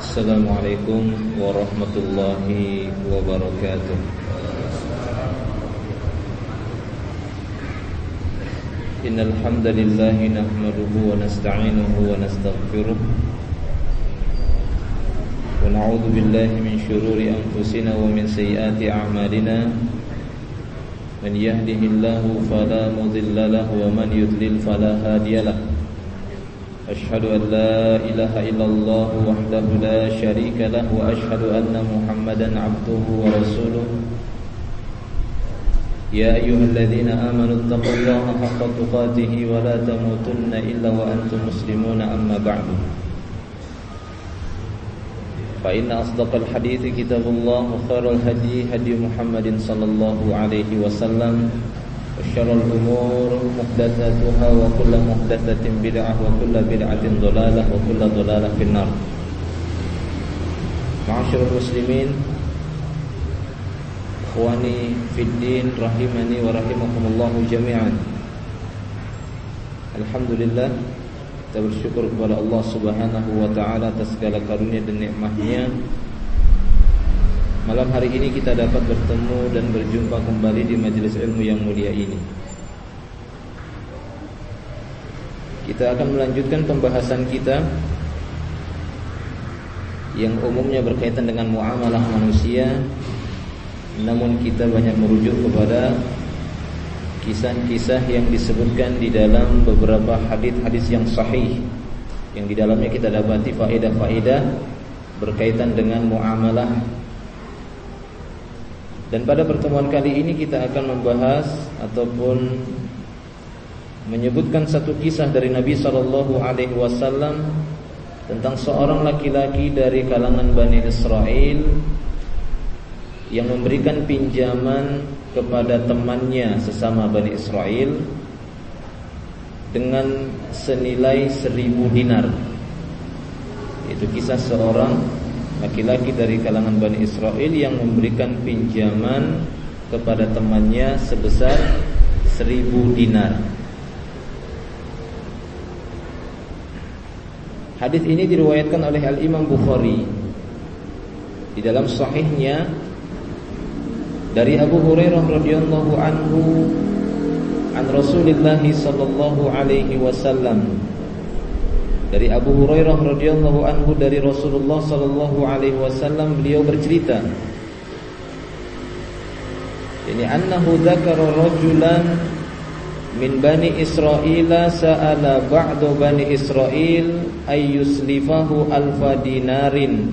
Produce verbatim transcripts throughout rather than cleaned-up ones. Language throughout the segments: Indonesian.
Assalamualaikum warahmatullahi wabarakatuh. Innal hamdalillah nahmaduhu wa nasta'inuhu wa nastaghfiruh wa na'udzu billahi min shururi anfusina wa min sayyiati a'malina. Man yahdihillahu fala mudilla lahu wa man yudlil fala hadiya lahu. Asyhadu an la ilaha illallah wahdahu la syarika lahu wa asyhadu anna Muhammadan abduhu wa rasuluh. Ya ayyuhalladzina amanu taqullaha haqqa tuqatih wa la tamutunna illa wa antum muslimuna amma ba'du. Fa inna asdaqal hadithi kitabullah wa khairal hadi hadi Muhammadin sallallahu alaihi wasallam. Syarrul umur muhdatsatuha wa kullu muhdatsatin bid'ah wa kullu bid'atin dhalalah wa kullu dhalalah finnar. Ma'asyiral muslimin, ikhwani fid din rahimani wa rahimakumullah jami'an. Alhamdulillah, kita bersyukur kepada Allah Subhanahu wa taala atas segala karunia dan nikmat-Nya. Malam hari ini kita dapat bertemu dan berjumpa kembali di majelis ilmu yang mulia ini. Kita akan melanjutkan pembahasan kita yang umumnya berkaitan dengan muamalah manusia, namun kita banyak merujuk kepada kisah-kisah yang disebutkan di dalam beberapa hadis-hadis yang sahih, yang di dalamnya kita dapati faedah-faedah berkaitan dengan muamalah. Dan pada pertemuan kali ini kita akan membahas ataupun menyebutkan satu kisah dari Nabi sallallahu alaihi wasallam tentang seorang laki-laki dari kalangan Bani Israel yang memberikan pinjaman kepada temannya sesama Bani Israel dengan senilai seribu dinar. Itu kisah seorang laki-laki dari kalangan Bani Israel yang memberikan pinjaman kepada temannya sebesar seribu dinar. Hadis ini diriwayatkan oleh Al-Imam Bukhari di dalam sahihnya dari Abu Hurairah radhiyallahu anhu an Rasulillah sallallahu alaihi wasallam. Dari Abu Hurairah radhiyallahu anhu dari Rasulullah sallallahu alaihi wasallam, beliau bercerita, ini annahu dzakara rajulan min Bani Israil sa'ala ba'du Bani Israil ayyuslifahu alfa dinarin.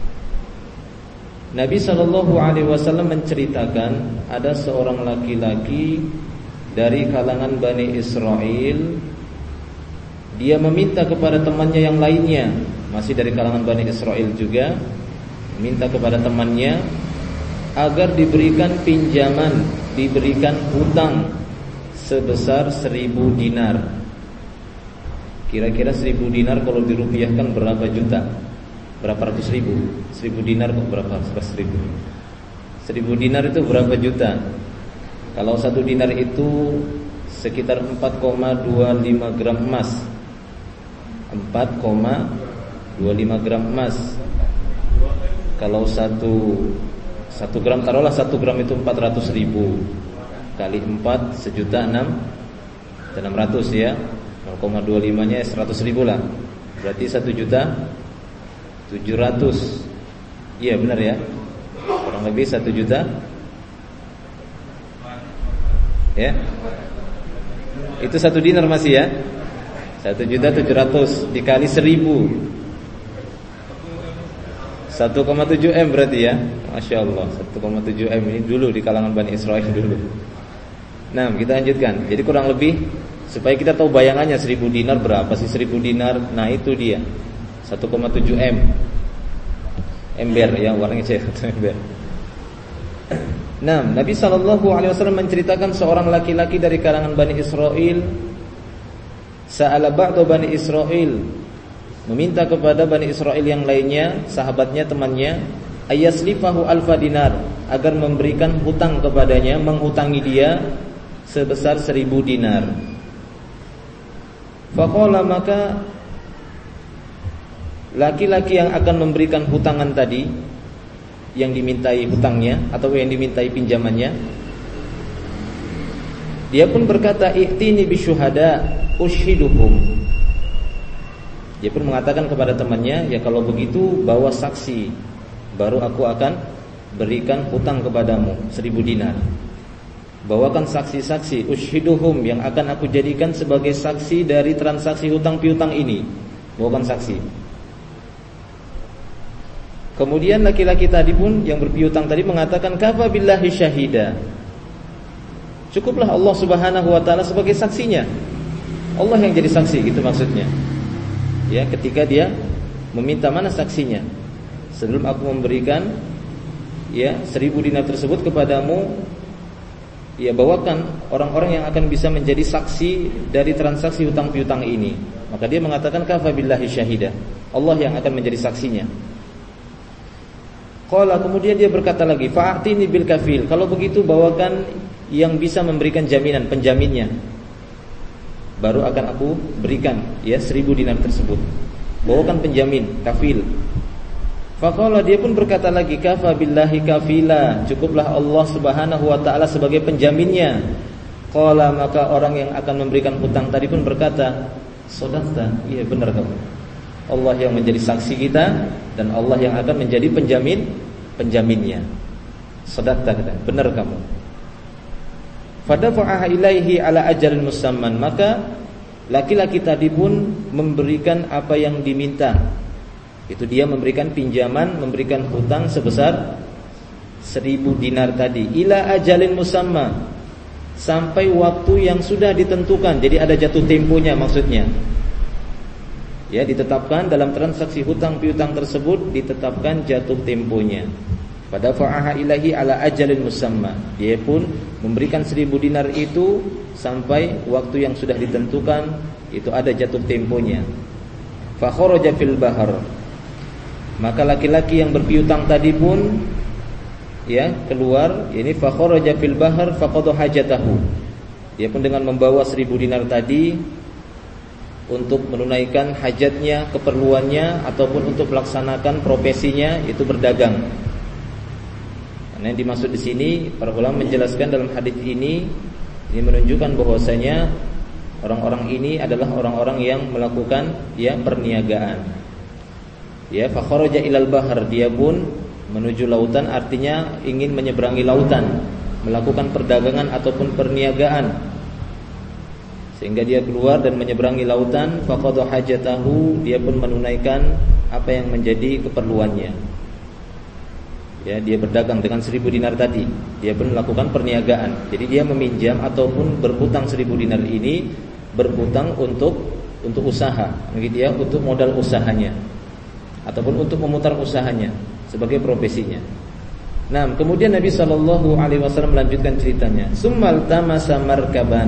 Nabi sallallahu alaihi wasallam menceritakan ada seorang laki-laki dari kalangan Bani Israil. Dia meminta kepada temannya yang lainnya, masih dari kalangan Bani Israel juga, minta kepada temannya agar diberikan pinjaman, diberikan hutang sebesar seribu dinar. Kira-kira seribu dinar kalau dirupiahkan berapa juta? Berapa ratus ribu? Seribu dinar kok berapa ratus ribu? Seribu dinar itu berapa juta? Kalau satu dinar itu sekitar empat koma dua lima gram emas. empat koma dua lima gram emas. Kalau satu satu gram, taruhlah satu gram itu empat ratus ribu kali empat sejuta enam enam ratus ya. nol koma dua lima nya seratus ribu lah. Berarti satu juta tujuh ratus. Iya benar ya. Kurang lebih satu juta. Ya. Itu satu dinar masih ya. Satu juta tujuh ratus dikali seribu, satu koma tujuh M berarti ya. Masya Allah, satu koma tujuh M ini dulu di kalangan Bani Israel dulu. Nah kita lanjutkan. Jadi kurang lebih supaya kita tahu bayangannya seribu dinar berapa sih seribu dinar. Nah itu dia satu koma tujuh M. Ember ya, warnanya cek ember. Nah Nabi sallallahu alaihi wasallam menceritakan seorang laki-laki dari kalangan Bani Israel. Sa'ala ba'du Bani Israil, meminta kepada Bani Israel yang lainnya, sahabatnya, temannya, ayaslifahu alfa dinar, agar memberikan hutang kepadanya, menghutangi dia sebesar seribu dinar. Faqala, maka laki-laki yang akan memberikan hutangan tadi, yang dimintai hutangnya atau yang dimintai pinjamannya, dia pun berkata, "I'tini bisyuhada ushiduhum." Dia pun mengatakan kepada temannya, "Ya kalau begitu bawa saksi, baru aku akan berikan hutang kepadamu seribu dinar." Bawakan saksi-saksi, ushiduhum, yang akan aku jadikan sebagai saksi dari transaksi hutang piutang ini. Bawakan saksi. Kemudian laki-laki tadi pun yang berpiutang tadi mengatakan, "Kafa billahi syahida." Cukuplah Allah Subhanahu wa taala sebagai saksinya. Allah yang jadi saksi, gitu maksudnya. Ya, ketika dia meminta, "Mana saksinya? Sebelum aku memberikan ya seribu dinar tersebut kepadamu, ya bawakan orang-orang yang akan bisa menjadi saksi dari transaksi hutang piutang ini." Maka dia mengatakan, "Kafa billahi syahida." Allah yang akan menjadi saksinya. Qala, kemudian dia berkata lagi, "Fa'atini bil kafil." Kalau begitu bawakan yang bisa memberikan jaminan, penjaminnya. Baru akan aku berikan ya seribu dinar tersebut. Bawakan penjamin, kafil. Faqala, dia pun berkata lagi, "Kafa billahi kafila." Cukuplah Allah Subhanahu wa taala sebagai penjaminnya. Qala, maka orang yang akan memberikan hutang tadi pun berkata, "Shadaqta." Iya, benar kamu. Allah yang menjadi saksi kita dan Allah yang akan menjadi penjamin penjaminnya. Shadaqta, benar kamu. Fadafa'aha ilaihi ala ajalin musamman. Maka laki-laki tadi pun memberikan apa yang diminta. Itu dia memberikan pinjaman, memberikan hutang sebesar seribu dinar tadi. Ila ajalin musamma, sampai waktu yang sudah ditentukan. Jadi ada jatuh temponya maksudnya. Ya, ditetapkan dalam transaksi hutang piutang tersebut, ditetapkan jatuh temponya. Pada fa'aha ilahi ala ajalin musamma. Dia pun memberikan seribu dinar itu sampai waktu yang sudah ditentukan, itu ada jatuh temponya. Fa kharaja fil bahar. Maka laki-laki yang berpiutang tadi pun ya keluar, ini fa kharaja fil bahar faqada hajatahu. Dia pun dengan membawa seribu dinar tadi untuk menunaikan hajatnya, keperluannya, ataupun untuk melaksanakan profesinya, itu berdagang. Karena yang dimaksud di sini, para ulama menjelaskan dalam hadis ini, ini menunjukkan bahwasanya orang-orang ini adalah orang-orang yang melakukan ya perniagaan. Ya, fa kharaja ilal bahar, dia pun menuju lautan, artinya ingin menyeberangi lautan, melakukan perdagangan ataupun perniagaan. Sehingga dia keluar dan menyeberangi lautan, faqada hajatahu, dia pun menunaikan apa yang menjadi keperluannya. Ya, dia berdagang dengan seribu dinar tadi. Dia pun melakukan perniagaan. Jadi dia meminjam ataupun berhutang seribu dinar ini, berhutang untuk untuk usaha, begitu ya, untuk modal usahanya, ataupun untuk memutar usahanya sebagai profesinya. Nah, kemudian Nabi Shallallahu Alaihi Wasallam melanjutkan ceritanya. Summal tamasa markaban.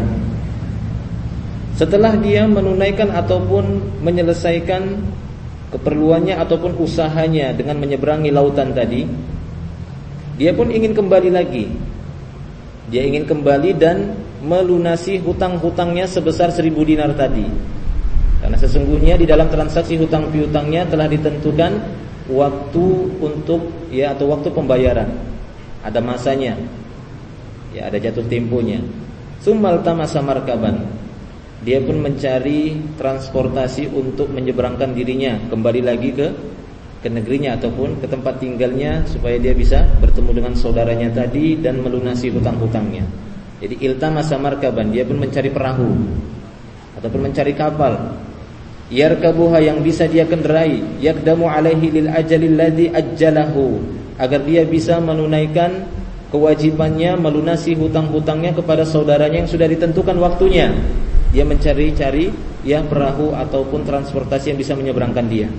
Setelah dia menunaikan ataupun menyelesaikan keperluannya ataupun usahanya dengan menyeberangi lautan tadi, dia pun ingin kembali lagi. Dia ingin kembali dan melunasi hutang-hutangnya sebesar seribu dinar tadi. Karena sesungguhnya di dalam transaksi hutang piutangnya telah ditentukan waktu untuk ya atau waktu pembayaran. Ada masanya. Ya, ada jatuh temponya. Summal tamasa markaban. Dia pun mencari transportasi untuk menyeberangkan dirinya kembali lagi ke ke negerinya ataupun ke tempat tinggalnya, supaya dia bisa bertemu dengan saudaranya tadi dan melunasi hutang-hutangnya. Jadi iltamasa markaban, dia pun mencari perahu ataupun mencari kapal, yarkabuha, yang bisa dia kendarai, yakdamu alaihi lil ajalil ladzi ajjalahu, agar dia bisa menunaikan kewajibannya melunasi hutang-hutangnya kepada saudaranya yang sudah ditentukan waktunya. Dia mencari-cari ya perahu ataupun transportasi yang bisa menyeberangkan dia.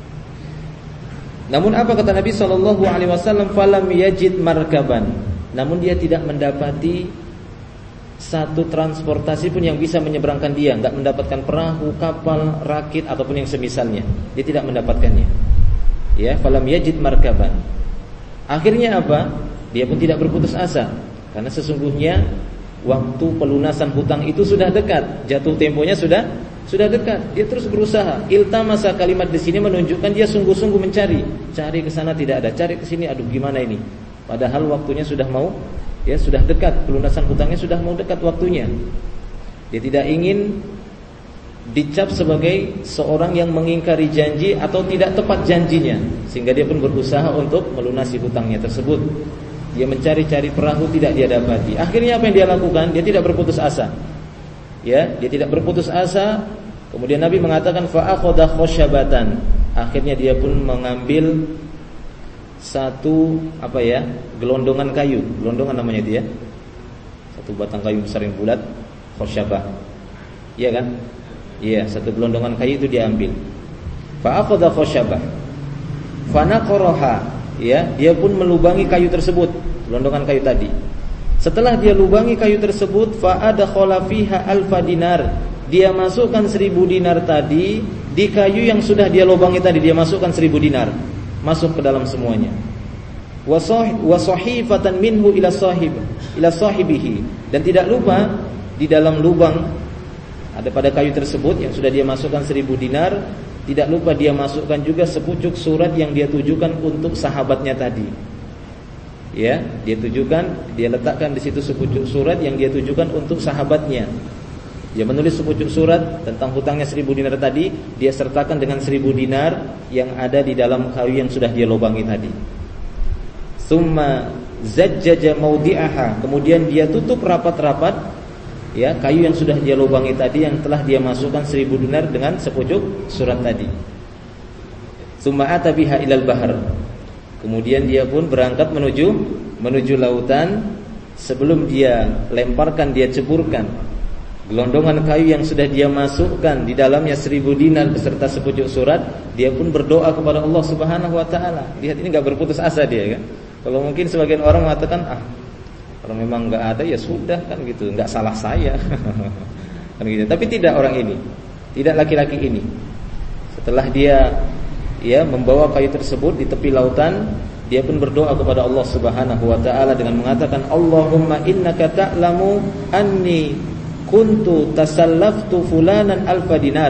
Namun apa kata Nabi Shallallahu Alaihi Wasallam? Falam yajid markaban. Namun dia tidak mendapati satu transportasi pun yang bisa menyeberangkan dia. Enggak mendapatkan perahu, kapal, rakit ataupun yang semisalnya. Dia tidak mendapatkannya. Ya, falam yajid markaban. Akhirnya apa? Dia pun tidak berputus asa, karena sesungguhnya waktu pelunasan hutang itu sudah dekat, jatuh temponya sudah sudah dekat. Dia terus berusaha. Iltamasa, kalimat di sini menunjukkan dia sungguh-sungguh mencari, cari ke sana tidak ada, cari ke sini, aduh gimana ini? Padahal waktunya sudah mau, ya sudah dekat, pelunasan hutangnya sudah mau dekat waktunya. Dia tidak ingin dicap sebagai seorang yang mengingkari janji atau tidak tepat janjinya, sehingga dia pun berusaha untuk melunasi hutangnya tersebut. Dia mencari-cari perahu, tidak dia dapati. Akhirnya apa yang dia lakukan? Dia tidak berputus asa. Ya, dia tidak berputus asa. Kemudian Nabi mengatakan fa akhadha khasyabatan. Akhirnya dia pun mengambil satu apa ya? gelondongan kayu. Gelondongan namanya dia. Satu batang kayu besar yang bulat, khasyabah. Iya kan? Iya, satu gelondongan kayu itu dia ambil. Fa akhadha khasyabah. Fa naqaraha, ya, dia pun melubangi kayu tersebut, gelondongan kayu tadi. Setelah dia lubangi kayu tersebut, fa adkhala fiha alfa dinar. Dia masukkan seribu dinar tadi di kayu yang sudah dia lubangi tadi, dia masukkan seribu dinar. Masuk ke dalam semuanya. Wa sahifatan minhu ila sahib, ila sahibihi. Dan tidak lupa di dalam lubang ada pada kayu tersebut yang sudah dia masukkan seribu dinar, tidak lupa dia masukkan juga sepucuk surat yang dia tujukan untuk sahabatnya tadi. Ya, dia tujukan, dia letakkan di situ sepucuk surat yang dia tujukan untuk sahabatnya. Dia menulis sepucuk surat tentang hutangnya seribu dinar tadi, dia sertakan dengan seribu dinar yang ada di dalam kayu yang sudah dia lubangi tadi. Summa zajjaja maudi'aha, kemudian dia tutup rapat-rapat, ya, kayu yang sudah dia lubangi tadi yang telah dia masukkan seribu dinar dengan sepucuk surat tadi. Summa ata biha ilal bahar. Kemudian dia pun berangkat menuju menuju lautan. Sebelum dia lemparkan, dia ceburkan gelondongan kayu yang sudah dia masukkan di dalamnya seribu dinar beserta sepucuk surat. Dia pun berdoa kepada Allah Subhanahu wa taala. Lihat, ini enggak berputus asa dia kan. Kalau mungkin sebagian orang mengatakan, ah, kalau memang enggak ada ya sudah kan gitu, enggak salah saya. Kan gitu. Tapi tidak orang ini. Tidak laki-laki ini. Setelah dia ya membawa kayu tersebut di tepi lautan, dia pun berdoa kepada Allah Subhanahu wa taala dengan mengatakan, Allahumma innaka ta'lamu anni kuntu tasallaftu fulanan alfa dinar.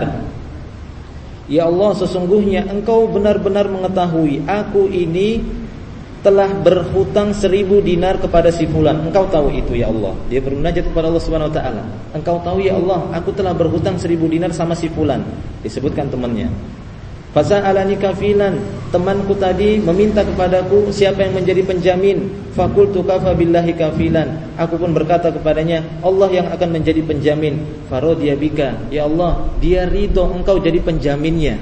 Ya Allah, sesungguhnya Engkau benar-benar mengetahui aku ini telah berhutang seribu dinar kepada si fulan. Engkau tahu itu ya Allah. Dia bermunajat kepada Allah Subhanahu wa taala. Engkau tahu ya Allah, aku telah berhutang seribu dinar sama si fulan. Disebutkan temannya. Fasa'alani kafilan, temanku tadi meminta kepadaku siapa yang menjadi penjamin. Fakultu kafa billahi kafilan. Aku pun berkata kepadanya, Allah yang akan menjadi penjamin. Farodiya bika, ya Allah, dia ridho engkau jadi penjaminnya.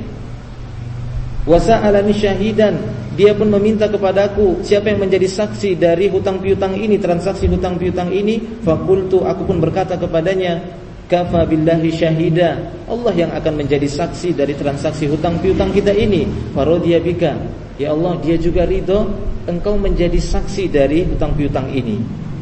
Wasa'alani syahidan, dia pun meminta kepadaku siapa yang menjadi saksi dari hutang piutang ini, transaksi hutang piutang ini. Fakultu, aku pun berkata kepadanya, kafa billahi syahida, Allah yang akan menjadi saksi dari transaksi hutang piutang kita ini. Farodiya bika, ya Allah, dia juga ridho engkau menjadi saksi dari hutang piutang ini.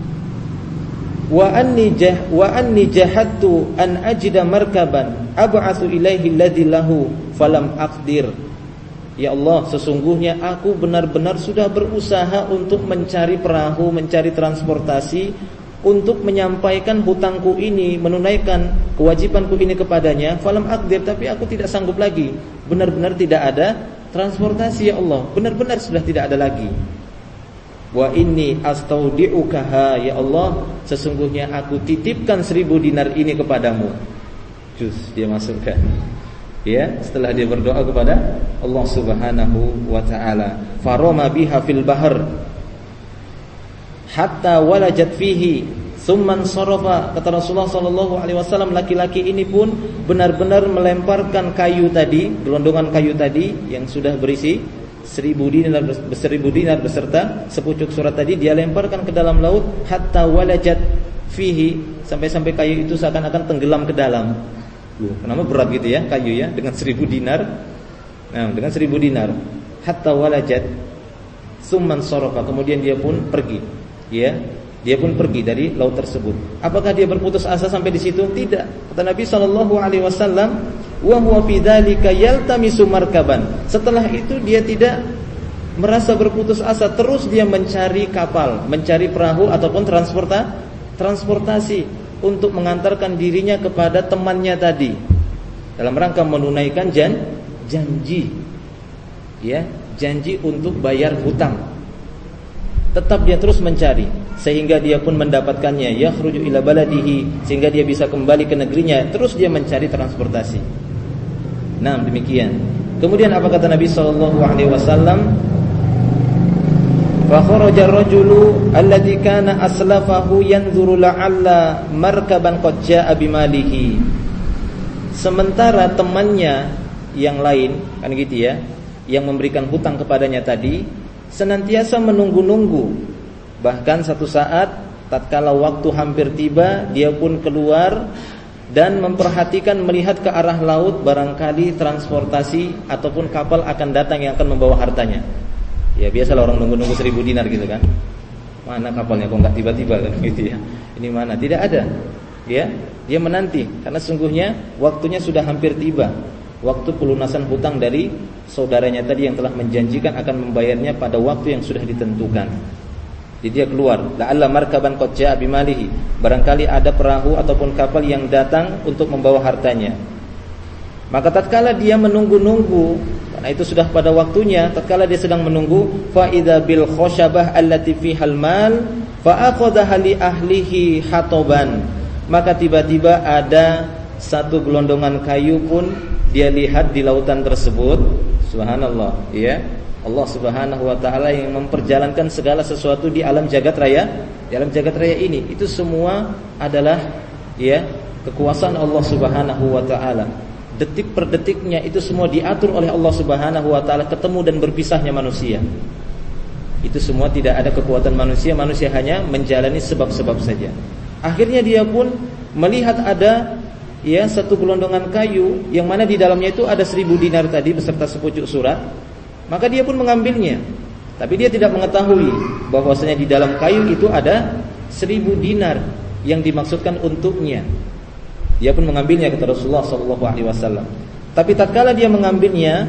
Wa anni jah wa anni jahadtu an ajida markaban ab'atsu ilaihi alladhi lahu falam aqdir. Ya Allah, sesungguhnya aku benar-benar sudah berusaha untuk mencari perahu, mencari transportasi untuk menyampaikan hutangku ini, menunaikan kewajibanku ini kepadanya. Falam aqdir, tapi aku tidak sanggup lagi. Benar-benar tidak ada transportasi ya Allah, benar-benar sudah tidak ada lagi. Wa inni astaudi'ukaha, ya Allah, sesungguhnya aku titipkan seribu dinar ini kepadamu. Jus, dia masukkan. Ya, setelah dia berdoa kepada Allah Subhanahu wa taala. Faroma biha fil bahr hatta walajat fihi summan sarafa. Kata Rasulullah sallallahu alaihi wasallam, laki-laki ini pun benar-benar melemparkan kayu tadi, gelondongan kayu tadi yang sudah berisi seribu dinar, seribu dinar beserta sepucuk surat tadi, dia lemparkan ke dalam laut. Hatta walajat fihi, sampai-sampai kayu itu seakan-akan tenggelam ke dalam. Loh, kenapa berat gitu ya kayu ya, dengan seribu dinar. Nah, dengan seribu dinar. Hatta walajat summan sarafa, kemudian dia pun pergi. Ya, dia pun pergi dari laut tersebut. Apakah dia berputus asa sampai di situ? Tidak. Kata Nabi sallallahu alaihi wasallam, wa huwa fi dzalika yaltamisu markaban. Setelah itu dia tidak merasa berputus asa, terus dia mencari kapal, mencari perahu ataupun transporta transportasi untuk mengantarkan dirinya kepada temannya tadi dalam rangka menunaikan jan, janji, ya, janji untuk bayar hutang. Tetap dia terus mencari sehingga dia pun mendapatkannya, yakhruju ila baladihi, sehingga dia bisa kembali ke negerinya. Terus dia mencari transportasi. Nah, demikian. Kemudian apa kata Nabi sallallahu alaihi wasallam? Fa kharaja ar-rajulu alladhi kana aslafahu yanzuru la'alla markaban qad jaa'a bimalihi. Sementara temannya yang lain, kan gitu ya, yang memberikan hutang kepadanya tadi senantiasa menunggu-nunggu. Bahkan satu saat tatkala waktu hampir tiba, dia pun keluar dan memperhatikan, melihat ke arah laut, barangkali transportasi ataupun kapal akan datang yang akan membawa hartanya. Ya biasalah orang nunggu-nunggu seribu dinar gitu kan. Mana kapalnya kok nggak tiba-tiba kan gitu ya. Ini mana? Tidak ada. Ya, dia menanti karena sungguhnya waktunya sudah hampir tiba. Waktu pelunasan hutang dari saudaranya tadi yang telah menjanjikan akan membayarnya pada waktu yang sudah ditentukan. Jadi dia keluar, la'alla markaban qad jaa'a bimalihi. Barangkali ada perahu ataupun kapal yang datang untuk membawa hartanya. Maka tatkala dia menunggu-nunggu, karena itu sudah pada waktunya, tatkala dia sedang menunggu, fa idza bil khoshabah allati fihal mal fa akhadha li ahlihi hatoban. Maka tiba-tiba ada satu gelondongan kayu pun dia lihat di lautan tersebut. Subhanallah, ya. Allah Subhanahu wa taala yang memperjalankan segala sesuatu di alam jagat raya, di alam jagat raya ini, itu semua adalah ya kekuasaan Allah Subhanahu wa taala. Detik per detiknya itu semua diatur oleh Allah Subhanahu wa taala, ketemu dan berpisahnya manusia. Itu semua tidak ada kekuatan manusia, manusia hanya menjalani sebab-sebab saja. Akhirnya dia pun melihat ada ya satu gelondongan kayu yang mana di dalamnya itu ada seribu dinar tadi beserta sepucuk surat. Maka dia pun mengambilnya. Tapi dia tidak mengetahui bahwasanya di dalam kayu itu ada seribu dinar yang dimaksudkan untuknya. Dia pun mengambilnya, kata Rasulullah sallallahu alaihi wasallam. Tapi tatkala dia mengambilnya,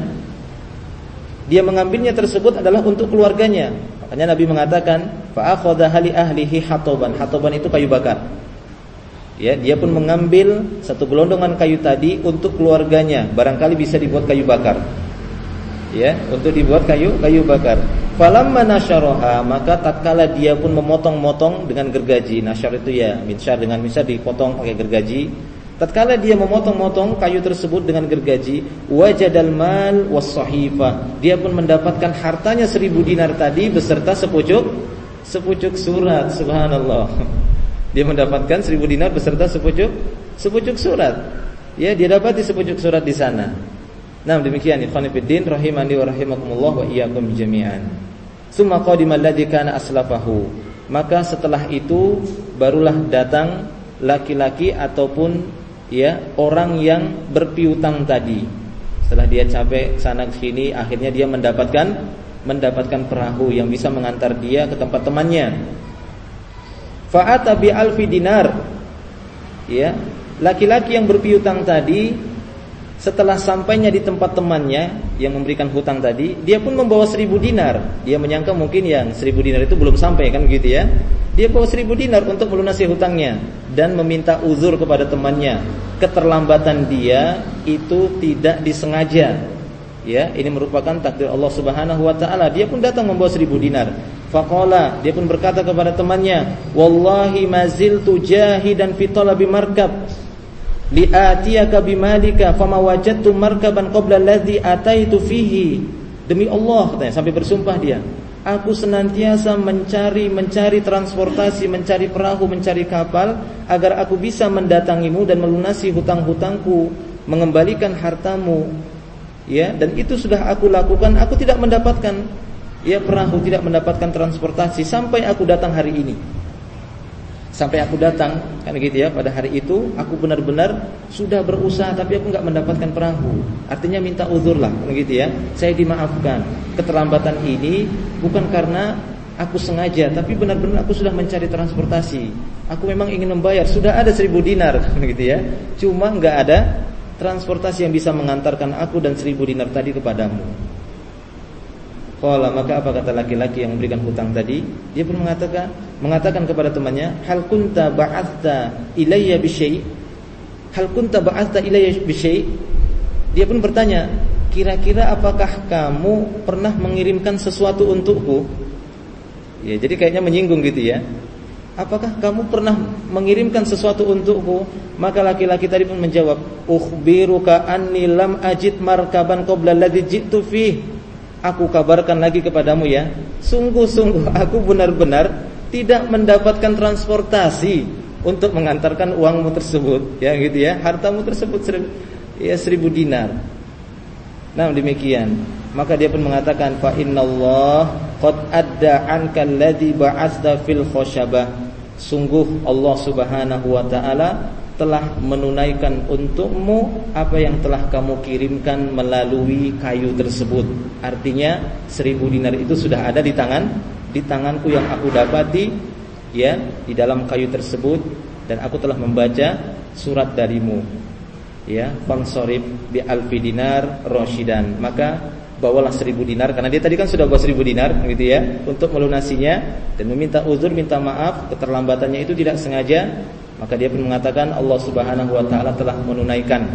dia mengambilnya tersebut adalah untuk keluarganya. Makanya Nabi mengatakan, fa akhadha li ahlihi hatoban. Hatoban itu kayu bakar. Ya, dia pun mengambil satu gelondongan kayu tadi untuk keluarganya. Barangkali bisa dibuat kayu bakar. Ya, untuk dibuat kayu kayu bakar. Falamma nasyaraha, maka tatkala dia pun memotong-motong dengan gergaji. Nasyar itu ya minsyar, dengan minsyar dipotong pakai gergaji. Tatkala dia memotong-motong kayu tersebut dengan gergaji, wajadal mal was-sahifah. Dia pun mendapatkan hartanya seribu dinar tadi beserta sepucuk sepucuk surat. Subhanallah. Dia mendapatkan seribu dinar beserta sepucuk sepucuk surat. Ya, dia dapati sepucuk surat di sana. Nah, demikian ikhwan fillah rahimani wa rahimakumullah wa iyyakum jami'an. Summa qadima alladzi kana aslafahu. Maka setelah itu barulah datang laki-laki ataupun ya orang yang berpiutang tadi. Setelah dia capek sana sini, akhirnya dia mendapatkan mendapatkan perahu yang bisa mengantar dia ke tempat temannya. Fa'ata bi alfi dinar. Ya, laki-laki yang berpiutang tadi setelah sampainya di tempat temannya yang memberikan hutang tadi, dia pun membawa seribu dinar. Dia menyangka mungkin yang seribu dinar itu belum sampai kan gitu ya. Dia bawa seribu dinar untuk melunasi hutangnya dan meminta uzur kepada temannya. Keterlambatan dia itu tidak disengaja. Ya, ini merupakan takdir Allah Subhanahu wa taala. Dia pun datang membawa seribu dinar. Faqala, dia pun berkata kepada temannya, "Wallahi maziltu jahidan fi talabi markab li'atiyaka bimalika fama wajadtu markaban qabla alladhi ataitu fihi." Demi Allah, katanya, sampai bersumpah dia, aku senantiasa mencari mencari transportasi, mencari perahu, mencari kapal agar aku bisa mendatangimu dan melunasi hutang-hutangku, mengembalikan hartamu. Ya, dan itu sudah aku lakukan. Aku tidak mendapatkan ya perahu, tidak mendapatkan transportasi sampai aku datang hari ini. Sampai aku datang, kan gitu ya, pada hari itu aku benar-benar sudah berusaha tapi aku enggak mendapatkan perahu. Artinya minta uzur lah, kan gitu ya. Saya dimaafkan. Keterlambatan ini bukan karena aku sengaja, tapi benar-benar aku sudah mencari transportasi. Aku memang ingin membayar, sudah ada seribu dinar, kan gitu ya. Cuma enggak ada transportasi yang bisa mengantarkan aku dan seribu dinar tadi kepadamu. Qala, maka apa kata laki-laki yang memberikan hutang tadi? Dia pun mengatakan mengatakan kepada temannya, hal kunta ba'athta ilayya bi syai'? Hal kunta ba'athta ilayya bi syai'? Dia pun bertanya, kira-kira apakah kamu pernah mengirimkan sesuatu untukku? Ya, jadi kayaknya menyinggung gitu ya. Apakah kamu pernah mengirimkan sesuatu untukku? Maka laki-laki tadi pun menjawab, ukhbiruka anni lam ajid markaban qabla alladhi ji'tu fihi. Aku kabarkan lagi kepadamu ya, sungguh-sungguh aku benar-benar tidak mendapatkan transportasi untuk mengantarkan uangmu tersebut, ya gitu ya, hartamu tersebut seribu, ya seribu dinar. Nah demikian. Maka dia pun mengatakan, fa innallah qad adda anka alladhi ba'atha fil khoshabah. Sungguh Allah Subhanahu wa taala telah menunaikan untukmu apa yang telah kamu kirimkan melalui kayu tersebut. Artinya seribu dinar itu sudah ada di tangan di tanganku yang aku dapati ya di dalam kayu tersebut, dan aku telah membaca surat darimu ya, fansorib bi alfi dinar roshidan. Maka bawalah seribu dinar, karena dia tadi kan sudah bawa seribu dinar gitu ya, untuk melunasinya dan meminta uzur, minta maaf keterlambatannya itu tidak sengaja. Maka dia pun mengatakan Allah Subhanahu wa taala telah menunaikan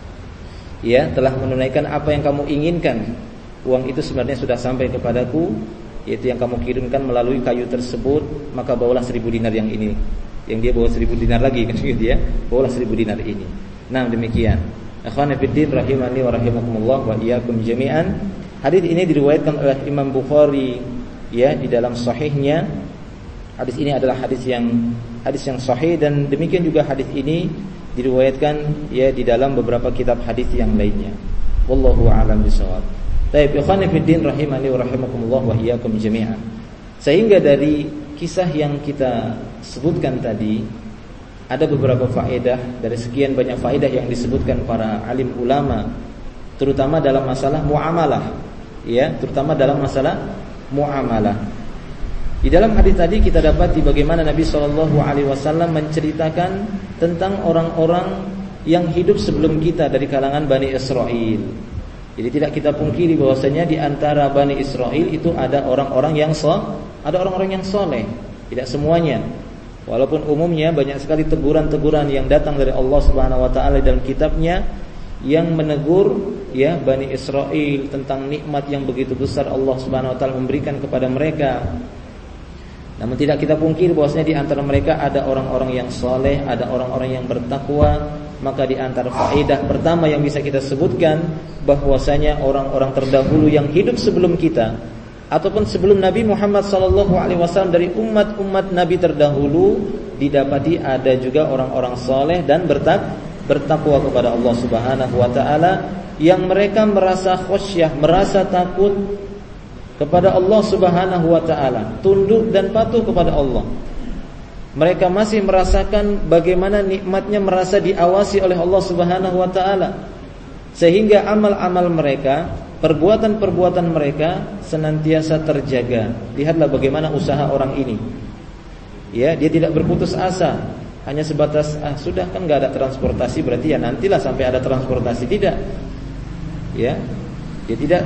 ya, telah menunaikan apa yang kamu inginkan. Uang itu sebenarnya sudah sampai kepadaku, yaitu yang kamu kirimkan melalui kayu tersebut. Maka bawalah seribu dinar yang ini. Yang dia bawa seribu dinar lagi kan gitu ya. Bawalah seribu dinar ini. Nah, demikian. Akhwani fiddin rahimani wa rahimakumullah wa iyyakum jami'an. Hadis ini diriwayatkan oleh Imam Bukhari ya di dalam sahihnya. Hadis ini adalah hadis yang hadis yang sahih, dan demikian juga hadis ini diriwayatkan ya di dalam beberapa kitab hadis yang lainnya. Wallahu a'lam bishawab. Baik, ikhwani fiddin rahimani wa rahimakumullah wa iyyakum jami'an. Sehingga dari kisah yang kita sebutkan tadi ada beberapa faedah dari sekian banyak faedah yang disebutkan para alim ulama, terutama dalam masalah muamalah ya, terutama dalam masalah muamalah. Di dalam hadis tadi kita dapati bagaimana Nabi shallallahu alaihi wasallam menceritakan tentang orang-orang yang hidup sebelum kita dari kalangan Bani Israel. Jadi tidak kita pungkiri bahwasanya di antara Bani Israel itu ada orang-orang yang so, ada orang-orang yang soleh. Tidak semuanya. Walaupun umumnya banyak sekali teguran-teguran yang datang dari Allah Subhanahu wa taala dalam kitabnya yang menegur ya Bani Israel tentang nikmat yang begitu besar Allah Subhanahu wa taala memberikan kepada mereka. Namun tidak kita pungkir bahwasanya di antara mereka ada orang-orang yang soleh, ada orang-orang yang bertakwa. Maka di antara faedah pertama yang bisa kita sebutkan bahwasanya orang-orang terdahulu yang hidup sebelum kita ataupun sebelum Nabi Muhammad sallallahu alaihi wasallam dari umat-umat Nabi terdahulu didapati ada juga orang-orang soleh dan bertak bertakwa kepada Allah Subhanahu wa taala, yang mereka merasa khasyah, merasa takut kepada Allah Subhanahu wa taala, tunduk dan patuh kepada Allah. Mereka masih merasakan bagaimana nikmatnya merasa diawasi oleh Allah Subhanahu wa taala, sehingga amal-amal mereka, perbuatan-perbuatan mereka senantiasa terjaga. Lihatlah bagaimana usaha orang ini. Ya, dia tidak berputus asa, hanya sebatas ah sudah kan enggak ada transportasi, berarti ya nantilah sampai ada transportasi. Tidak. Ya. Dia tidak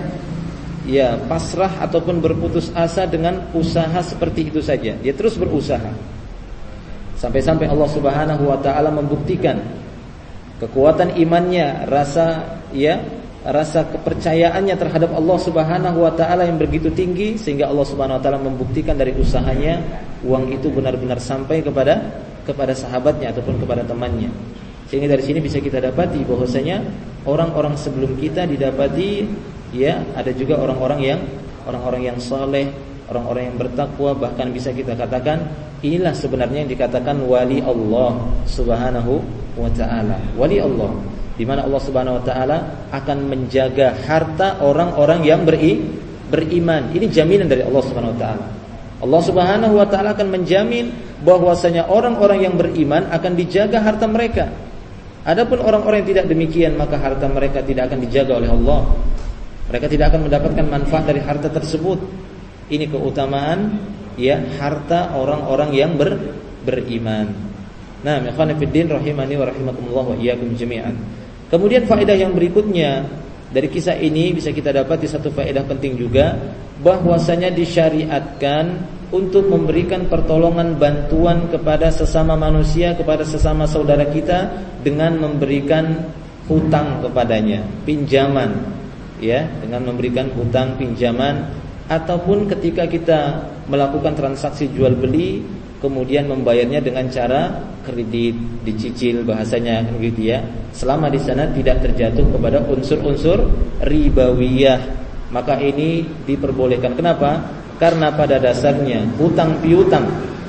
ya pasrah ataupun berputus asa dengan usaha seperti itu saja. Dia terus berusaha. Sampai-sampai Allah Subhanahu wa taala membuktikan kekuatan imannya, rasa ya, rasa kepercayaannya terhadap Allah Subhanahu wa taala yang begitu tinggi, sehingga Allah Subhanahu wa taala membuktikan dari usahanya uang itu benar-benar sampai kepada kepada sahabatnya ataupun kepada temannya. Sehingga dari sini bisa kita dapati bahwasanya orang-orang sebelum kita didapati ya ada juga orang-orang yang orang-orang yang saleh, orang-orang yang bertakwa, bahkan bisa kita katakan inilah sebenarnya yang dikatakan wali Allah Subhanahu wa taala. Wali Allah, di mana Allah Subhanahu wa taala akan menjaga harta orang-orang yang beri, beriman. Ini jaminan dari Allah Subhanahu wa taala. Allah Subhanahu wa taala akan menjamin bahwasanya orang-orang yang beriman akan dijaga harta mereka. Adapun orang-orang yang tidak demikian, maka harta mereka tidak akan dijaga oleh Allah. Mereka tidak akan mendapatkan manfaat dari harta tersebut. Ini keutamaan ya harta orang-orang yang ber, beriman. Nah, ikhwan fillah rahimani wa rahimakumullah wa iyyakum jami'an. Kemudian faedah yang berikutnya Dari kisah ini bisa kita dapati satu faedah penting juga, bahwasanya disyariatkan untuk memberikan pertolongan bantuan kepada sesama manusia, kepada sesama saudara kita dengan memberikan hutang kepadanya, pinjaman, ya, dengan memberikan hutang pinjaman, ataupun ketika kita melakukan transaksi jual beli kemudian membayarnya dengan cara kredit, dicicil bahasanya kan gitu ya. Selama di sana tidak terjatuh kepada unsur-unsur ribawiyah, maka ini diperbolehkan. Kenapa? Karena pada dasarnya hutang piutang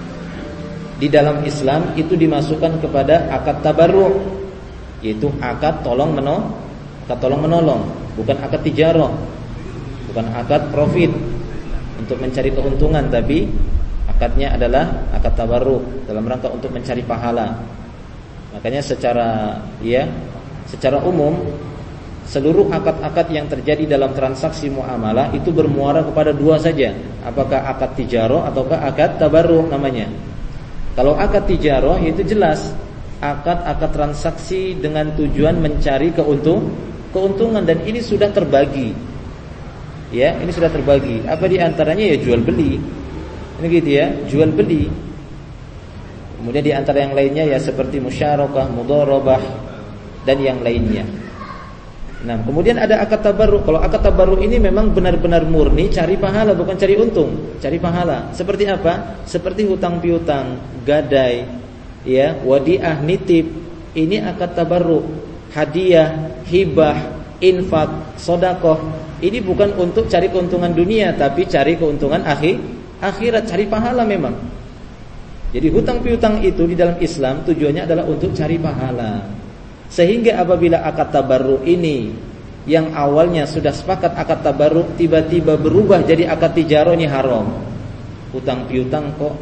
di dalam Islam itu dimasukkan kepada akad tabarruk, yaitu akad tolong menolong, akad tolong menolong, bukan akad tijarah, bukan akad profit untuk mencari keuntungan, tapi akadnya adalah akad tabarruk dalam rangka untuk mencari pahala. Makanya secara ya, secara umum seluruh akad-akad yang terjadi dalam transaksi muamalah itu bermuara kepada dua saja, apakah akad tijarah ataukah akad tabarruk namanya. Kalau akad tijarah itu jelas akad-akad transaksi dengan tujuan mencari keuntung, keuntungan, dan ini sudah terbagi. Ya, ini sudah terbagi. Apa di antaranya? Ya jual beli. Ini gitu ya, jual beli. Kemudian di antara yang lainnya ya seperti musyarakah, mudharabah dan yang lainnya. Nah, kemudian ada akad tabarruk. Kalau akad tabarruk ini memang benar-benar murni cari pahala, bukan cari untung, cari pahala. Seperti apa? Seperti hutang piutang, gadai, ya, wadiah, nitip. Ini akad tabarruk. Hadiah, hibah, infak, sedekah. Ini bukan untuk cari keuntungan dunia, tapi cari keuntungan akhir, akhirat, cari pahala memang. Jadi hutang piutang itu di dalam Islam tujuannya adalah untuk cari pahala. Sehingga apabila akad tabarruk ini yang awalnya sudah sepakat akad tabarruk tiba-tiba berubah jadi akad tijarah, ini haram. Hutang piutang kok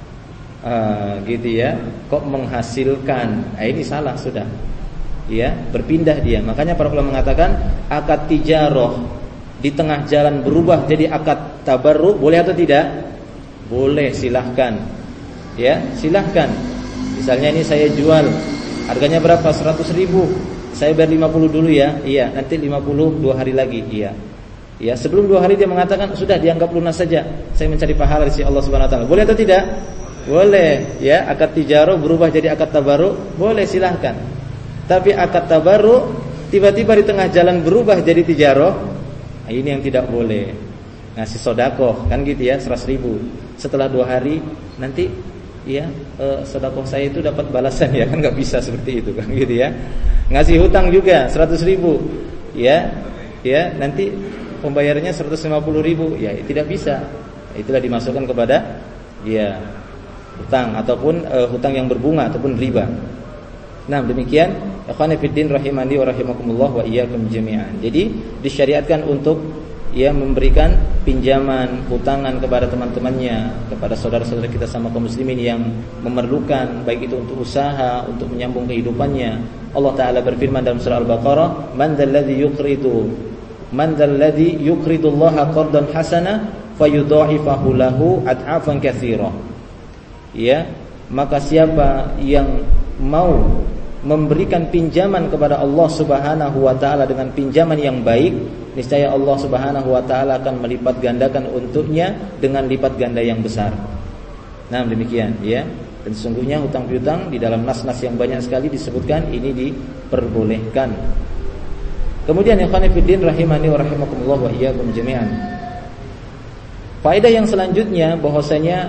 uh, gitu ya, kok menghasilkan, nah, ini salah sudah. Ya, berpindah dia. Makanya para ulama mengatakan akad tijarah di tengah jalan berubah jadi akad tabarruk boleh atau tidak? Boleh, silahkan. Ya, silahkan. Misalnya ini saya jual, harganya berapa? seratus ribu. Saya bayar lima puluh dulu ya. Iya, nanti lima puluh dua hari lagi. Iya. Ya, sebelum dua hari dia mengatakan sudah dianggap lunas saja. Saya mencari pahala di sisi Allah Subhanahu wa taala. Boleh atau tidak? Boleh. Ya, akad tijarah berubah jadi akad tabarruk, boleh, silahkan. Tapi akad tabarruk tiba-tiba di tengah jalan berubah jadi tijarah, ini yang tidak boleh. Ngasih sedekah kan gitu ya, seratus ribu. Setelah dua hari nanti ya eh, sedekah saya itu dapat balasan ya, kan nggak bisa seperti itu kan gitu ya. Ngasih hutang juga seratus ribu, ya, ya nanti pembayarannya seratus lima puluh ribu, ya tidak bisa. Itulah dimasukkan kepada ya hutang ataupun eh, hutang yang berbunga ataupun riba. Nah, demikian ikhwani fiddin rahimani wa rahimakumullah wa iyyakum jami'an. Jadi disyariatkan untuk ya memberikan pinjaman, hutangan kepada teman-temannya, kepada saudara-saudara kita sama kaum muslimin yang memerlukan, baik itu untuk usaha, untuk menyambung kehidupannya. Allah taala berfirman dalam surah Al-Baqarah, "Man dzalladzi yuqridu man dzalladzi yuqridullaha qardan hasana fayudha'ifahu lahu ad'afan katsira." Ya, maka siapa yang mau memberikan pinjaman kepada Allah Subhanahu wa taala dengan pinjaman yang baik, niscaya Allah Subhanahu wa taala akan melipat gandakan untuknya dengan lipat ganda yang besar. Nah, demikian ya. Dan sesungguhnya hutang piutang di dalam nas-nas yang banyak sekali disebutkan ini diperbolehkan. Kemudian ikhwan fillah rahimani wa rahimakumullah wa iyyakum jami'an. Faedah yang selanjutnya bahwasanya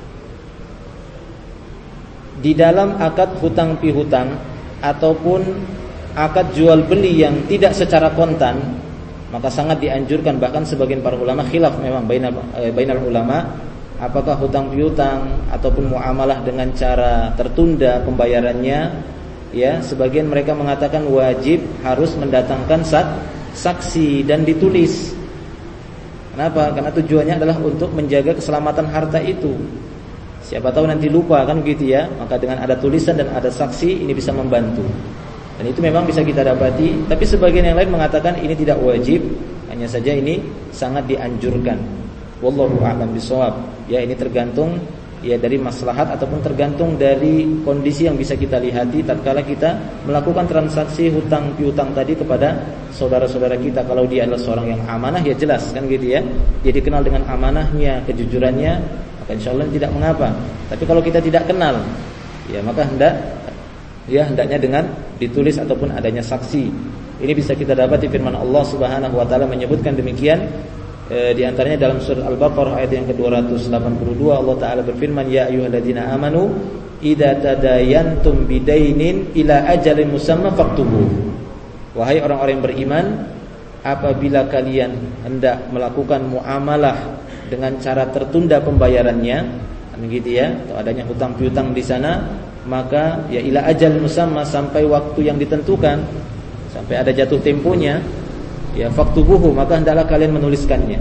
di dalam akad hutang pihutang ataupun akad jual beli yang tidak secara kontan, maka sangat dianjurkan, bahkan sebagian para ulama khilaf memang bainal eh, bainal ulama, apakah hutang piutang ataupun muamalah dengan cara tertunda pembayarannya, ya, sebagian mereka mengatakan wajib harus mendatangkan sak, saksi dan ditulis. Kenapa? Karena tujuannya adalah untuk menjaga keselamatan harta itu. Siapa tahu nanti lupa kan gitu ya. Maka dengan ada tulisan dan ada saksi ini bisa membantu. Dan itu memang bisa kita dapati. Tapi sebagian yang lain mengatakan ini tidak wajib, hanya saja ini sangat dianjurkan. Wallahu a'lam bishawab. Ya, ini tergantung ya dari maslahat ataupun tergantung dari kondisi yang bisa kita lihati tatkala kita melakukan transaksi hutang piutang tadi kepada saudara-saudara kita. Kalau dia adalah seorang yang amanah ya jelas kan gitu ya, dia dikenal dengan amanahnya, kejujurannya, maka insyaallah tidak mengapa. Tapi kalau kita tidak kenal, ya maka hendak ya hendaknya dengan ditulis ataupun adanya saksi. Ini bisa kita dapat di firman Allah Subhanahu wa taala menyebutkan demikian. E, di antaranya dalam surat Al-Baqarah ayat yang ke dua ratus delapan puluh dua, Allah taala berfirman, ya ayyuhalladzina amanu idza tadayantum bidainin ila ajalin musamma faktubuh. Wahai orang-orang yang beriman, apabila kalian hendak melakukan muamalah dengan cara tertunda pembayarannya, begitu ya, atau adanya hutang piutang di sana, maka ya ila ajal musamma, sampai waktu yang ditentukan, sampai ada jatuh temponya, ya faktubuhu, maka hendaklah kalian menuliskannya.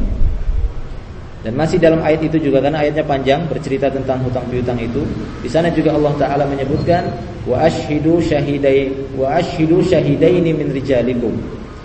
Dan masih dalam ayat itu juga, karena ayatnya panjang bercerita tentang hutang piutang itu, di sana juga Allah taala menyebutkan wa ashhidu syahidai wa ashhidu syahidaini min rijalikum.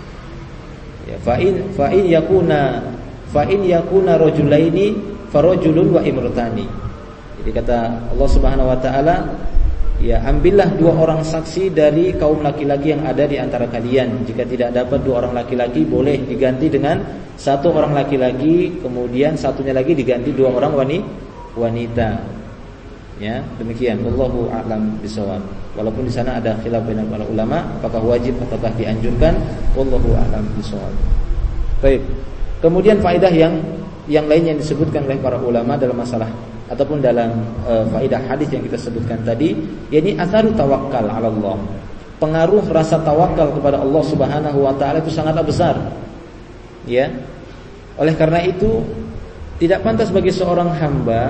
Ya fa in fa in yakuna fa in yakuna rajulaini farajulun wa imrutani. Jadi kata Allah Subhanahu wa taala, ya ambillah dua orang saksi dari kaum laki-laki yang ada di antara kalian. Jika tidak dapat dua orang laki-laki, boleh diganti dengan satu orang laki-laki, kemudian satunya lagi diganti dua orang wanita. Ya, demikian. Wallahu a'lam bishawab. Walaupun di sana ada khilaf baina para ulama, apakah wajib ataukah dianjurkan. Wallahu a'lam bishawab. Baik. Kemudian faedah yang yang lain yang disebutkan oleh para ulama dalam masalah ataupun dalam e, faedah hadis yang kita sebutkan tadi, yakni atharu tawakkal 'ala Allah. Pengaruh rasa tawakal kepada Allah Subhanahu wa taala itu sangatlah besar. Ya. Oleh karena itu tidak pantas bagi seorang hamba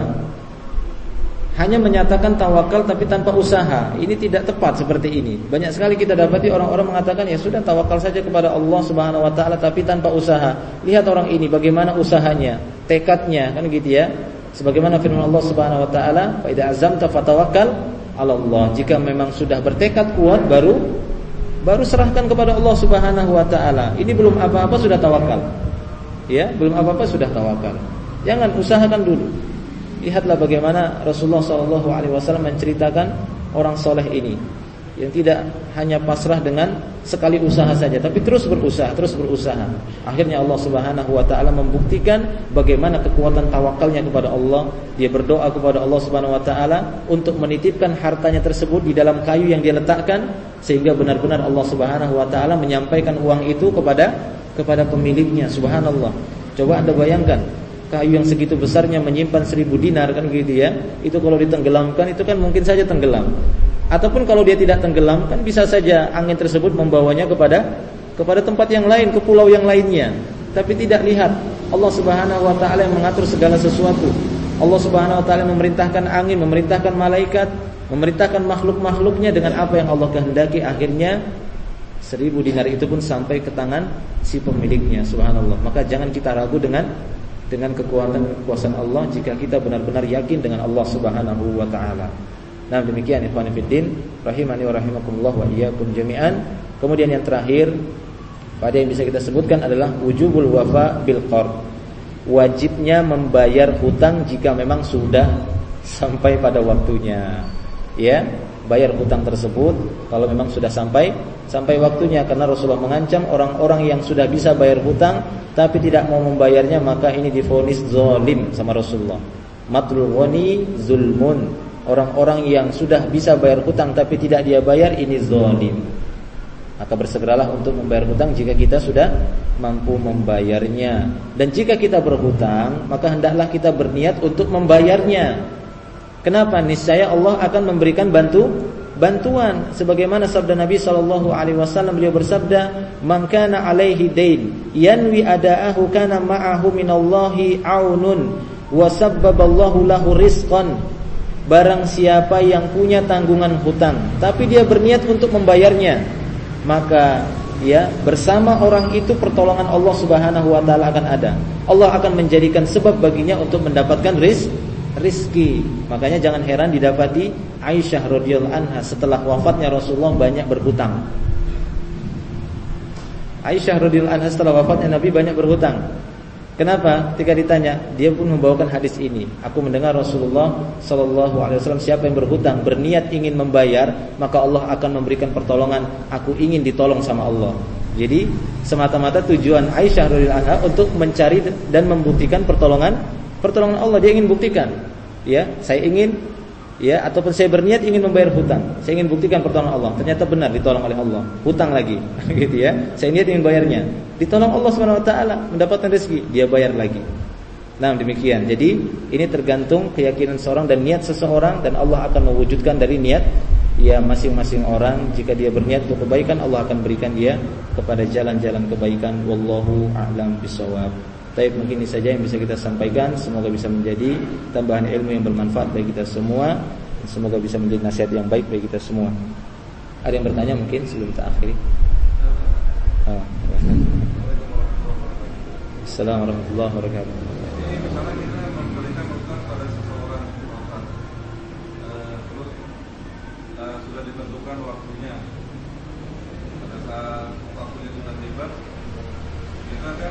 hanya menyatakan tawakal tapi tanpa usaha. Ini tidak tepat seperti ini. Banyak sekali kita dapati orang-orang mengatakan ya sudah tawakal saja kepada Allah Subhanahu wa taala tapi tanpa usaha. Lihat orang ini bagaimana usahanya, tekadnya, kan gitu ya. Sebagaimana firman Allah Subhanahu wa taala, "Fa idza azamta fatawakkal 'ala Allah." Jika memang sudah bertekad kuat baru baru serahkan kepada Allah Subhanahu wa taala. Ini belum apa-apa sudah tawakal. Ya, belum apa-apa sudah tawakal. Jangan, usahakan dulu. Lihatlah bagaimana Rasulullah shallallahu alaihi wasallam menceritakan orang soleh ini yang tidak hanya pasrah dengan sekali usaha saja, tapi terus berusaha, terus berusaha. Akhirnya Allah Subhanahu wa taala membuktikan bagaimana kekuatan tawakalnya kepada Allah. Dia berdoa kepada Allah Subhanahu wa taala untuk menitipkan hartanya tersebut di dalam kayu yang dia letakkan, sehingga benar-benar Allah Subhanahu wa taala menyampaikan uang itu kepada kepada pemiliknya. Subhanallah. Coba Anda bayangkan, kayu yang segitu besarnya menyimpan seribu dinar, kan gitu ya. Itu kalau ditenggelamkan itu kan mungkin saja tenggelam. Ataupun kalau dia tidak tenggelam, kan bisa saja angin tersebut membawanya kepada kepada tempat yang lain, ke pulau yang lainnya. Tapi tidak, lihat Allah Subhanahu wa taala yang mengatur segala sesuatu. Allah Subhanahu wa taala memerintahkan angin, memerintahkan malaikat, memerintahkan makhluk-makhluknya dengan apa yang Allah kehendaki. Akhirnya seribu dinar itu pun sampai ke tangan si pemiliknya. Subhanallah. Maka jangan kita ragu dengan dengan kekuatan kekuasaan Allah jika kita benar-benar yakin dengan Allah Subhanahu wa taala. Nah, demikian ikhwan fillah rahimani wa rahimakumullah wa iyyakum jami'an. Kemudian yang terakhir pada yang bisa kita sebutkan adalah wujubul wafa bil qard. Wajibnya membayar hutang jika memang sudah sampai pada waktunya. Ya, bayar hutang tersebut kalau memang sudah sampai sampai waktunya, karena Rasulullah mengancam orang-orang yang sudah bisa bayar hutang tapi tidak mau membayarnya, maka ini divonis zalim sama Rasulullah. Matlul ghani zulmun. Orang-orang yang sudah bisa bayar hutang tapi tidak dia bayar, ini zalim. Maka bersegeralah untuk membayar hutang jika kita sudah mampu membayarnya. Dan jika kita berhutang, maka hendaklah kita berniat untuk membayarnya. Kenapa? Niscaya Allah akan memberikan bantu bantuan. Sebagaimana sabda Nabi sallallahu alaihi wasallam, beliau bersabda, "Man kana alaihi dain yanwi ada'ahu kana ma'ahu minallahi aunun wa sabbaballahu lahu rizqan." Barang siapa yang punya tanggungan hutang tapi dia berniat untuk membayarnya, maka ya bersama orang itu pertolongan Allah Subhanahu wa taala akan ada. Allah akan menjadikan sebab baginya untuk mendapatkan rizq, rizki. Makanya jangan heran didapati Aisyah radhiyallahu anha setelah wafatnya Rasulullah banyak berhutang. Aisyah radhiyallahu anha setelah wafatnya Nabi banyak berhutang. Kenapa? Ketika ditanya, dia pun membawakan hadis ini. Aku mendengar Rasulullah Sallallahu Alaihi Wasallam, siapa yang berhutang berniat ingin membayar, maka Allah akan memberikan pertolongan. Aku ingin ditolong sama Allah. Jadi semata-mata tujuan Aisyah radhiyallahu anha untuk mencari dan membuktikan pertolongan pertolongan Allah. Dia ingin buktikan, ya, saya ingin, ya, ataupun saya berniat ingin membayar hutang. Saya ingin buktikan pertolongan Allah. Ternyata benar ditolong oleh Allah. Hutang lagi, gitu ya. Saya niat ingin bayarnya. Ditolong Allah Subhanahu wa taala, mendapatkan rezeki, dia bayar lagi. Nah, demikian. Jadi, ini tergantung keyakinan seorang dan niat seseorang, dan Allah akan mewujudkan dari niat ya masing-masing orang. Jika dia berniat untuk kebaikan, Allah akan berikan dia kepada jalan-jalan kebaikan. Wallahu a'lam bishawab. Baik, mungkin ini saja yang bisa kita sampaikan. Semoga bisa menjadi tambahan ilmu yang bermanfaat bagi kita semua. Semoga bisa menjadi nasihat yang baik bagi kita semua. Ada yang bertanya mungkin sebelum kita akhiri? Oh. Assalamualaikum warahmatullahi wabarakatuh. Jadi misalnya kita memberikan hutang pada seseorang orang, uh, terus uh, sudah ditentukan waktunya. Pada saat waktunya sudah tiba, kita kan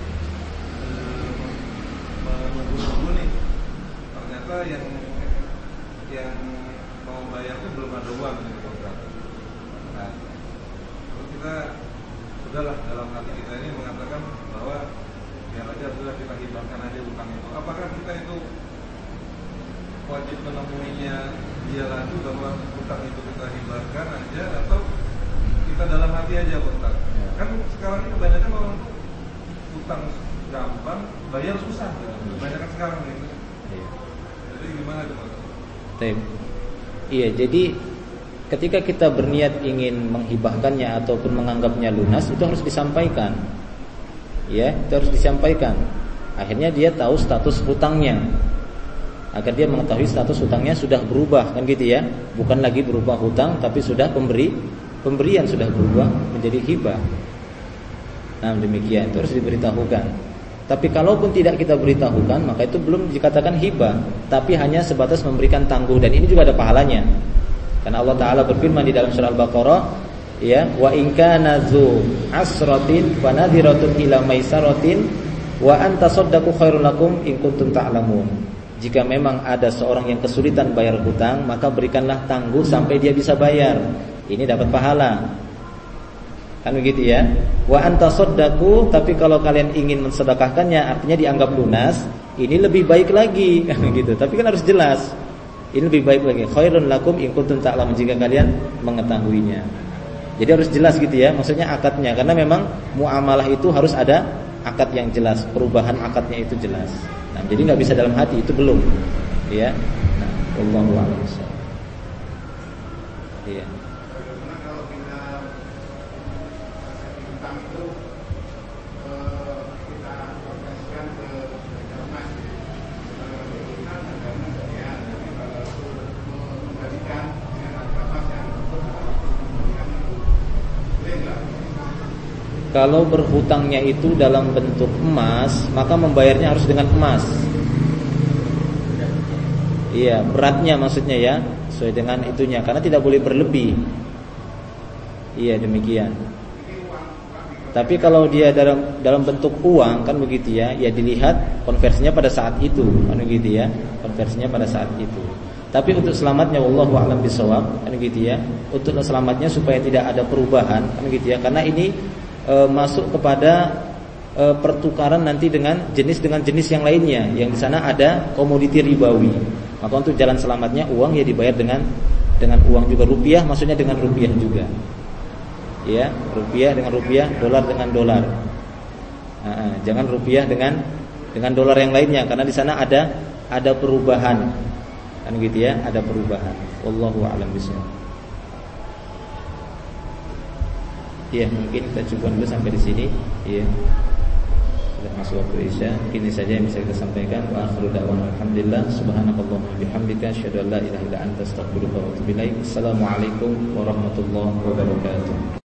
menunggu-nunggu nih. Ternyata yang yang mau bayar itu belum ada uang nih kontrak. Nah, terus kita sudahlah dalam hati kita ini mengatakan bahwa biar aja sudah kita hibahkan aja utang itu. Apakah kita itu wajib menemuinya dia lalu bahwa utang itu kita hibahkan aja, atau kita dalam hati aja utang? Kan sekarang ini kebanyakan orang tuh utang gampang, bayar susah gitu. Kebanyakan sekarang gitu. Iya. Jadi gimana tuh? Baik. Iya, jadi ketika kita berniat ingin menghibahkannya ataupun menganggapnya lunas, itu harus disampaikan. Ya, itu harus disampaikan. Akhirnya dia tahu status hutangnya. Agar dia mengetahui status hutangnya sudah berubah, kan gitu ya. Bukan lagi berubah hutang, tapi sudah pemberi pemberian sudah berubah menjadi hibah. Nah, demikian, itu harus diberitahukan. Tapi kalaupun tidak kita beritahukan, maka itu belum dikatakan hibah, tapi hanya sebatas memberikan tangguh, dan ini juga ada pahalanya. Karena Allah Ta'ala berfirman di dalam surah Al-Baqarah, ya, wa in kana dzu asratin fa nadhiratun ila maisaratin wa an tasaddaqu khairul lakum in kuntum ta'lamun. Jika memang ada seorang yang kesulitan bayar hutang, maka berikanlah tangguh sampai dia bisa bayar. Ini dapat pahala. Kan begitu ya. Wa antasaddaqu, tapi kalau kalian ingin mensedekahkannya, artinya dianggap lunas, ini lebih baik lagi, kan gitu. Tapi kan harus jelas. Ini lebih baik lagi. Khairun lakum in kuntum ta'lamun, jika kalian mengetahuinya. Jadi harus jelas gitu ya, maksudnya akadnya, karena memang muamalah itu harus ada akad yang jelas, perubahan akadnya itu jelas. Nah, jadi enggak bisa dalam hati, itu belum. Ya. Nah, wallahu a'lam. Iya. Kalau berhutangnya itu dalam bentuk emas, maka membayarnya harus dengan emas. Iya, beratnya maksudnya ya, sesuai dengan itunya, karena tidak boleh berlebih. Iya, demikian. Tapi kalau dia dalam dalam bentuk uang, kan begitu ya, ya dilihat konversinya pada saat itu, kan begitu ya, konversinya pada saat itu. Tapi untuk selamatnya, wallahu a'lam bishawab, kan begitu ya. Untuk selamatnya supaya tidak ada perubahan, kan begitu ya, karena ini E, masuk kepada e, pertukaran nanti dengan jenis dengan jenis yang lainnya, yang di sana ada komoditi ribawi. Maka untuk jalan selamatnya uang ya dibayar dengan dengan uang juga, rupiah maksudnya dengan rupiah juga. Ya, rupiah dengan rupiah, dolar dengan dolar. Nah, jangan rupiah dengan dengan dolar yang lainnya, karena di sana ada ada perubahan. Kan gitu ya, ada perubahan. Wallahu a'lam bishawab. Iya, mungkin kita cukup dulu sampai di sini. Iya, sudah masuk waktu Isya. Mungkin ini saja yang bisa kita sampaikan. Wa akhiru da'wana alhamdulillah. Subhanakallahumma bihamdika asyhadu an la ilaha illa anta astaghfiruka wa atubu ilaik. Assalamualaikum warahmatullahi wabarakatuh.